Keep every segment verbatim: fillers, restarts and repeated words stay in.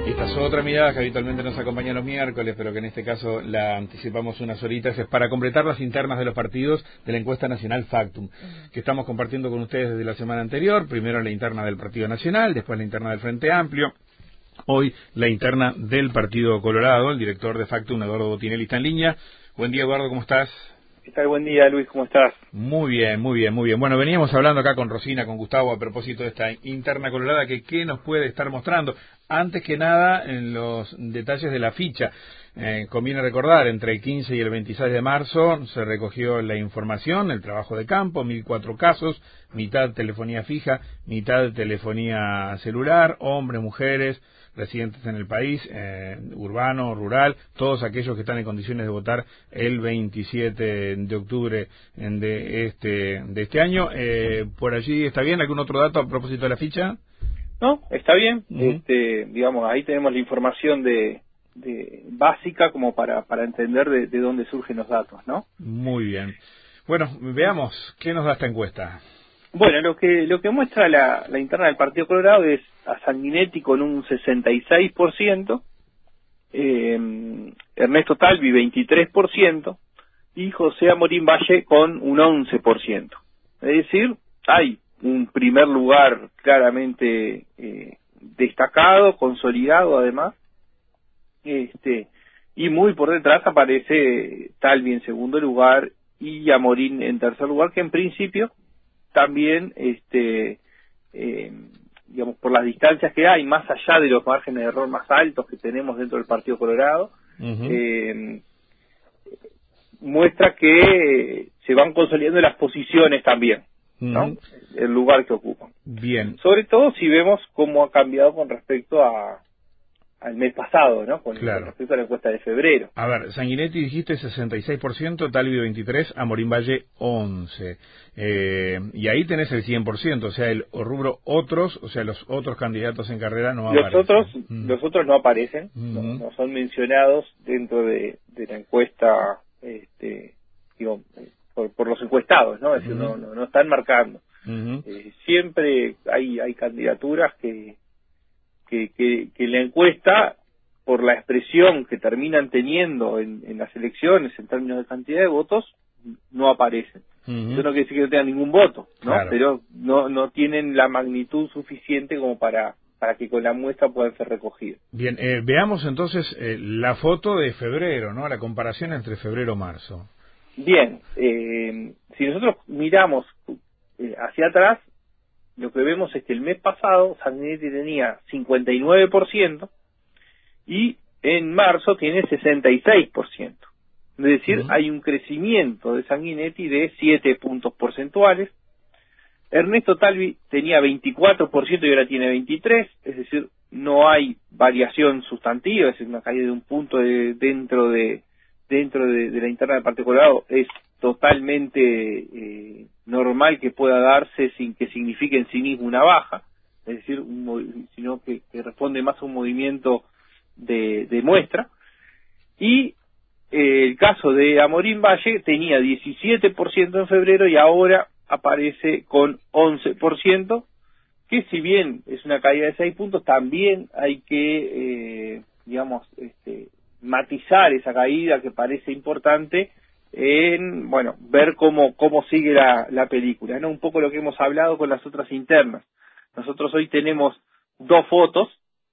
Esta es otra mirada que habitualmente nos acompaña los miércoles, pero que en este caso la anticipamos unas horitas, es para completar las internas de los partidos de la encuesta nacional Factum, que estamos compartiendo con ustedes desde la semana anterior. Primero la interna del Partido Nacional, después la interna del Frente Amplio, hoy la interna del Partido Colorado. El director de Factum, Eduardo Botinelli, está en línea. Buen día, Eduardo, ¿cómo estás? ¿Qué tal? Buen día, Luis, ¿cómo estás? Muy bien, muy bien, muy bien. Bueno, veníamos hablando acá con Rosina, con Gustavo, a propósito de esta interna colorada, que qué nos puede estar mostrando. Antes que nada, en los detalles de la ficha, eh, conviene recordar, entre el quince y el veintiséis de marzo se recogió la información, el trabajo de campo, mil cuatro casos, mitad telefonía fija, mitad telefonía celular, hombres, mujeres, residentes en el país, eh, urbano, rural, todos aquellos que están en condiciones de votar el veintisiete de octubre de este de este año. Eh, ¿Por allí está bien? ¿Algún otro dato a propósito de la ficha? No, está bien. Uh-huh. Este, digamos, ahí tenemos la información de, de básica como para para entender de, de dónde surgen los datos, ¿no? Muy bien. Bueno, veamos qué nos da esta encuesta. Bueno, lo que lo que muestra la, la interna del Partido Colorado es a Sanguinetti con un sesenta y seis por ciento, eh, Ernesto Talvi veintitrés por ciento y José Amorín Valle con un once por ciento. Es decir, hay un primer lugar claramente eh, destacado, consolidado además, este y muy por detrás aparece Talvi en segundo lugar y Amorín en tercer lugar, que en principio también, este eh, digamos, por las distancias que hay, más allá de los márgenes de error más altos que tenemos dentro del Partido Colorado, uh-huh. eh, muestra que se van consolidando las posiciones también, ¿no? Uh-huh. El lugar que ocupan. Bien. Sobre todo si vemos cómo ha cambiado con respecto a al mes pasado, ¿no? Con, claro. con respecto a la encuesta de febrero. A ver, Sanguinetti dijiste sesenta y seis por ciento, Talvi veintitrés por ciento, Amorín Valle once por ciento. Eh, y ahí tenés el cien por ciento, o sea, el rubro otros, o sea, los otros candidatos en carrera no los aparecen. Otros, mm. Los otros no aparecen, mm. no, no son mencionados dentro de, de la encuesta, este, digo, por, por los encuestados, ¿no? Es decir, mm. no, no, no están marcando. Mm-hmm. Eh, siempre hay, hay candidaturas que Que, que, que la encuesta, por la expresión que terminan teniendo en, en las elecciones en términos de cantidad de votos, no aparecen. Uh-huh. Eso no quiere decir que no tengan ningún voto, ¿no? Claro. Pero no no tienen la magnitud suficiente como para para que con la muestra puedan ser recogidos. Bien, eh, veamos entonces eh, la foto de febrero, ¿no? La comparación entre febrero y marzo. Bien, eh, si nosotros miramos eh, hacia atrás, lo que vemos es que el mes pasado Sanguinetti tenía cincuenta y nueve por ciento y en marzo tiene sesenta y seis por ciento. Es decir, uh-huh. hay un crecimiento de Sanguinetti de siete puntos porcentuales. Ernesto Talvi tenía veinticuatro por ciento y ahora tiene veintitrés por ciento, es decir, no hay variación sustantiva, es decir, una caída de un punto de, dentro de dentro de, de la interna del Partido Colorado es totalmente eh, normal que pueda darse sin que signifique en sí mismo una baja, es decir, un, sino que, que responde más a un movimiento de, de muestra. Y eh, el caso de Amorín Valle tenía diecisiete por ciento en febrero y ahora aparece con once por ciento, que si bien es una caída de seis puntos, también hay que, eh, digamos, este, matizar esa caída que parece importante en, bueno, ver cómo cómo sigue la, la película, ¿no? Un poco lo que hemos hablado con las otras internas. Nosotros hoy tenemos dos fotos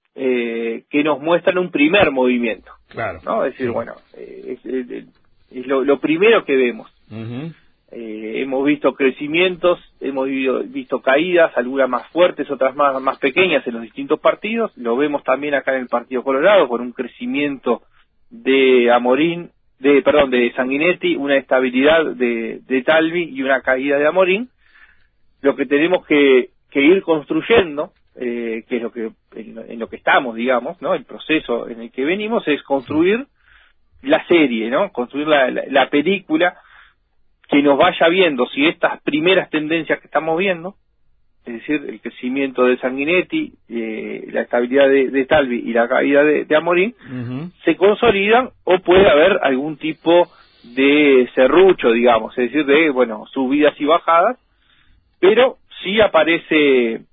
eh, que nos muestran un primer movimiento, claro, ¿no? Es decir, sí. bueno, eh, es, es, es lo, lo primero que vemos. Uh-huh. Eh, hemos visto crecimientos, hemos visto, visto caídas, algunas más fuertes, otras más, más pequeñas en los distintos partidos. Lo vemos también acá en el Partido Colorado con un crecimiento de Amorín, de perdón, de Sanguinetti, una estabilidad de, de Talvi y una caída de Amorín. Lo que tenemos que, que ir construyendo, eh, que es lo que en, en lo que estamos, digamos, ¿no? El proceso en el que venimos es construir la serie, ¿no? Construir la, la, la película que nos vaya viendo si estas primeras tendencias que estamos viendo, es decir, el crecimiento de Sanguinetti, eh, la estabilidad de, de Talvi y la caída de, de Amorín, uh-huh. se consolidan o puede haber algún tipo de serrucho, digamos, es decir, de, bueno, subidas y bajadas, pero sí aparece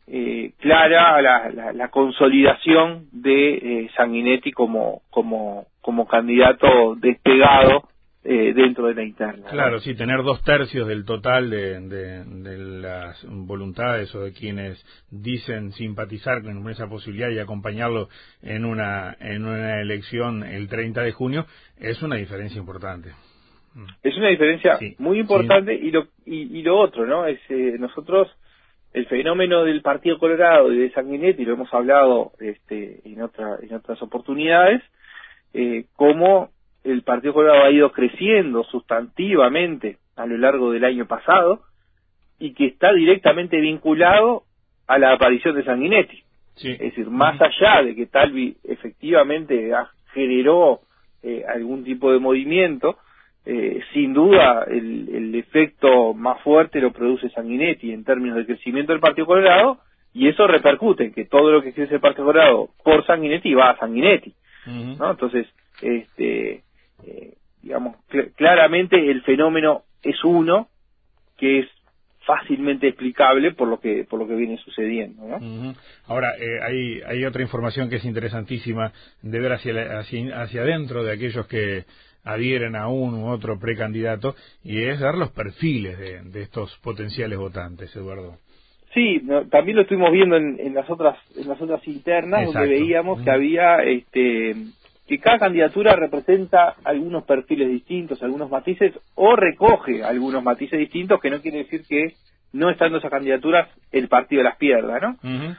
eh, clara la, la, la consolidación de eh, Sanguinetti como, como, como candidato despegado eh, dentro de la interna. Claro, ¿no? sí, tener dos tercios del total de, de, de las voluntades o de quienes dicen simpatizar con esa posibilidad y acompañarlo en una en una elección el treinta de junio es una diferencia importante. Es una diferencia Sí, muy importante sí. y lo y, y lo otro, ¿no? Es eh, nosotros el fenómeno del Partido Colorado y de Sanguinetti lo hemos hablado este, en otra en otras oportunidades, eh, cómo el Partido Colorado ha ido creciendo sustantivamente a lo largo del año pasado y que está directamente vinculado a la aparición de Sanguinetti. Sí. Es decir, más allá de que Talvi efectivamente ha, generó eh, algún tipo de movimiento, eh, sin duda el, el efecto más fuerte lo produce Sanguinetti en términos de crecimiento del Partido Colorado, y eso repercute en que todo lo que crece el Partido Colorado por Sanguinetti va a Sanguinetti, Uh-huh. ¿no? Entonces, este eh, digamos, cl- claramente el fenómeno es uno que es fácilmente explicable por lo que por lo que viene sucediendo, ¿no? Uh-huh. Ahora, eh, hay, hay otra información que es interesantísima de ver hacia, la, hacia, hacia adentro de aquellos que adhieren a uno u otro precandidato, y es dar los perfiles de, de estos potenciales votantes, Eduardo. Sí, no, también lo estuvimos viendo en, en las otras en las otras internas. Exacto. Donde veíamos que había este que cada candidatura representa algunos perfiles distintos, algunos matices, o recoge algunos matices distintos, que no quiere decir que no estando esas candidaturas el partido las pierda, ¿no? Uh-huh.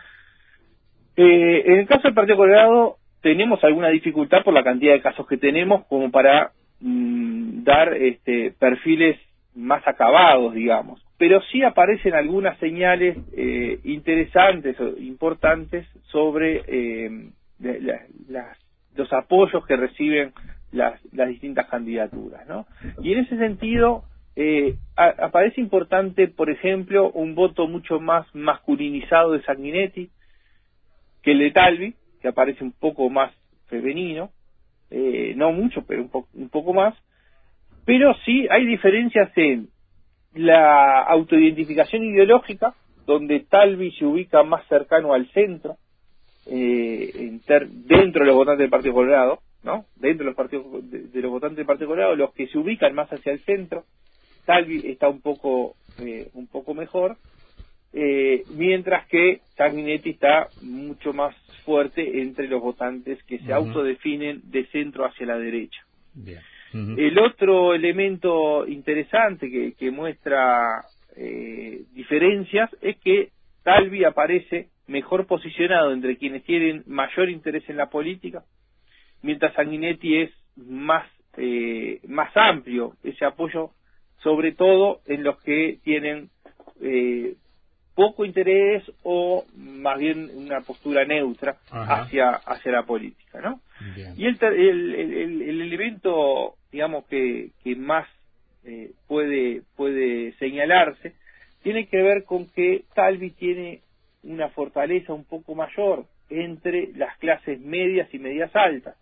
Eh, en el caso del Partido Colorado tenemos alguna dificultad por la cantidad de casos que tenemos como para mmm, dar este perfiles más acabados, digamos, pero sí aparecen algunas señales eh, interesantes o importantes sobre eh, la, la, los apoyos que reciben las, las distintas candidaturas, ¿no? Y en ese sentido eh, a, aparece importante, por ejemplo, un voto mucho más masculinizado de Sanguinetti que el de Talvi, que aparece un poco más femenino, eh, no mucho, pero un, po un poco más, pero sí hay diferencias en la autoidentificación ideológica, donde Talvi se ubica más cercano al centro, eh, inter, dentro de los votantes del Partido Colorado, ¿no? Dentro de los partidos de, de los votantes del Partido Colorado, los que se ubican más hacia el centro, Talvi está un poco eh, un poco mejor, eh, mientras que Sanguinetti está mucho más fuerte entre los votantes que se uh-huh. autodefinen de centro hacia la derecha. Bien. Uh-huh. El otro elemento interesante que, que muestra eh, diferencias es que Talvi aparece mejor posicionado entre quienes tienen mayor interés en la política, mientras Sanguinetti es más eh, más amplio ese apoyo, sobre todo en los que tienen eh, poco interés o más bien una postura neutra Ajá. hacia hacia la política, ¿no? Bien. Y el, el, el, el elemento, digamos, que, que más eh, puede puede señalarse tiene que ver con que Talvi tiene una fortaleza un poco mayor entre las clases medias y medias altas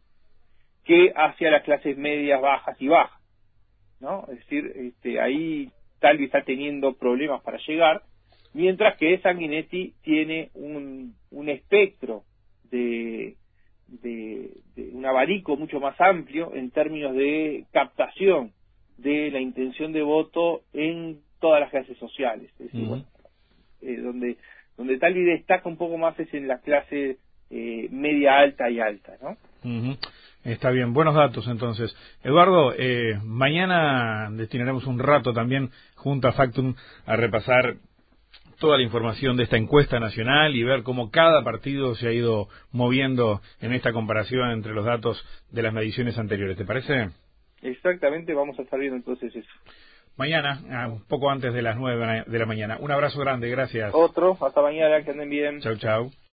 que hacia las clases medias bajas y bajas, ¿no? Es decir, este, ahí Talvi está teniendo problemas para llegar, mientras que Sanguinetti tiene un, un espectro de, de, de un abanico mucho más amplio en términos de captación de la intención de voto en todas las clases sociales. Es decir, uh-huh. bueno, eh, donde donde Talvi destaca un poco más es en la clase eh, media alta y alta, ¿no? Uh-huh. Está bien, buenos datos entonces. Eduardo, eh, mañana destinaremos un rato también junto a Factum a repasar toda la información de esta encuesta nacional y ver cómo cada partido se ha ido moviendo en esta comparación entre los datos de las mediciones anteriores. ¿Te parece? Exactamente, vamos a estar viendo entonces eso. Mañana, un poco antes de las nueve de la mañana. Un abrazo grande, gracias. Otro, hasta mañana, que anden bien. Chau, chau.